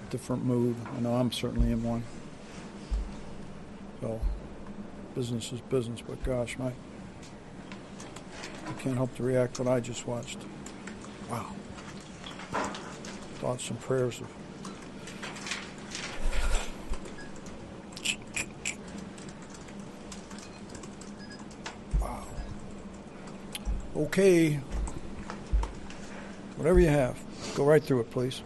different mood. I know I'm certainly in one. So, business is business, but gosh, I can't help to react what I just watched. Wow. Thoughts and prayers of wow. Okay. Whatever you have, go right through it, please.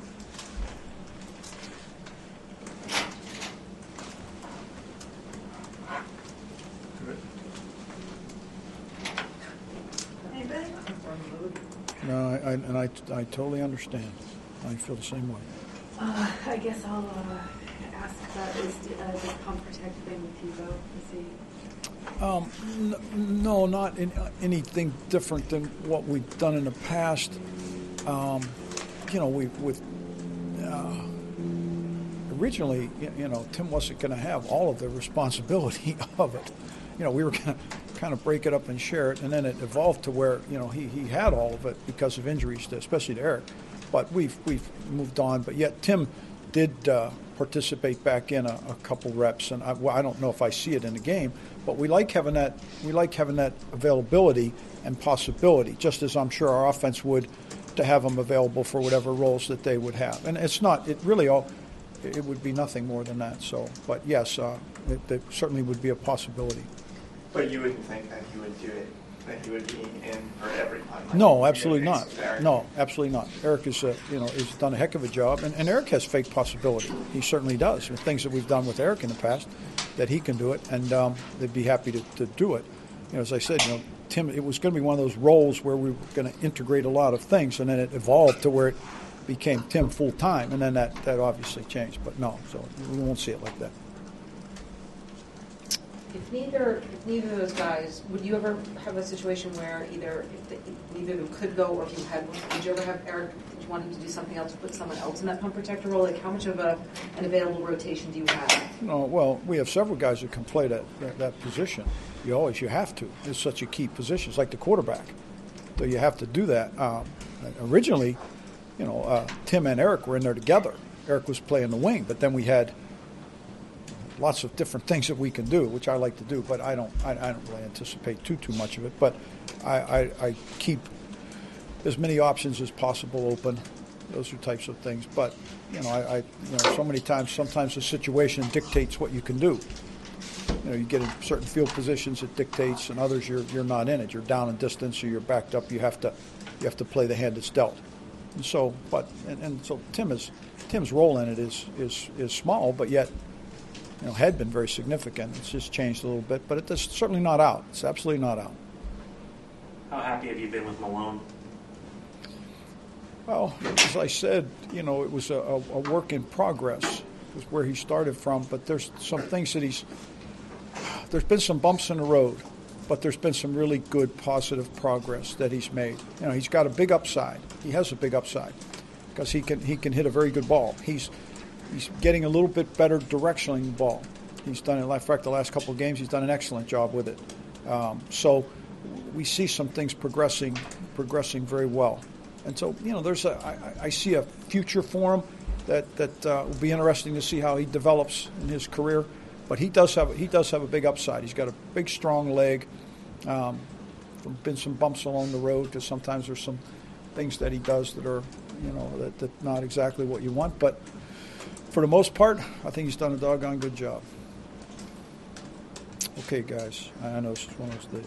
No, I totally understand. I feel the same way. I guess I'll ask about this pump protect thing with Hugo to see. No, not anything different than what we've done in the past. Originally, Tim wasn't going to have all of the responsibility of it. We were going to kind of break it up and share it, and then it evolved to where he had all of it because of injuries, especially to Eric. But we've moved on. But yet Tim did participate back in a couple reps, and I don't know if I see it in the game, but we like having that. We like having that availability and possibility, just as I'm sure our offense would, to have them available for whatever roles that they would have. And it's not. It really all. It would be nothing more than that. So, but yes, it certainly would be a possibility. But you wouldn't think that he would do it, that he would be in for every punt? No, absolutely not. No, absolutely not. Eric is, has done a heck of a job, and Eric has fake possibility. He certainly does. There are things that we've done with Eric in the past that he can do it, and they'd be happy to do it. As I said, Tim, it was going to be one of those roles where we were going to integrate a lot of things, and then it evolved to where it became Tim full time, and then that obviously changed. But no, so we won't see it like that. If neither of those guys, would you ever have a situation where either neither of them could go, or if you had one, would you ever have Eric wanting to do something else, put someone else in that pump protector role? Like, how much of an available rotation do you have? No, well, we have several guys who can play that position. You have to. It's such a key position. It's like the quarterback. So you have to do that. Originally, Tim and Eric were in there together. Eric was playing the wing, but then we had lots of different things that we can do, which I like to do, but I don't really anticipate too much of it. But I keep as many options as possible open. Those are types of things. But so many times, sometimes the situation dictates what you can do. You get in certain field positions, it dictates, and others you're not in it. You're down in distance, or you're backed up. You have to play the hand that's dealt. And so, so Tim's role in it is small, but yet had been very significant. It's just changed a little bit, but it's certainly not out. It's absolutely not out. How happy have you been with Malone? Well, as I said, it was a work in progress. It was where he started from, but there's some things that there's been some bumps in the road, but there's been some really good positive progress that he's made. He's got a big upside. He has a big upside because he can hit a very good ball. He's getting a little bit better directionally the ball. He's done it. In fact, the last couple of games, he's done an excellent job with it. So we see some things progressing very well. And so, I see a future for him that will be interesting to see how he develops in his career. But he does have a big upside. He's got a big, strong leg. Been some bumps along the road because sometimes there's some things that he does that are, that not exactly what you want. But for the most part, I think he's done a doggone good job. Okay, guys, I know this is one of those days.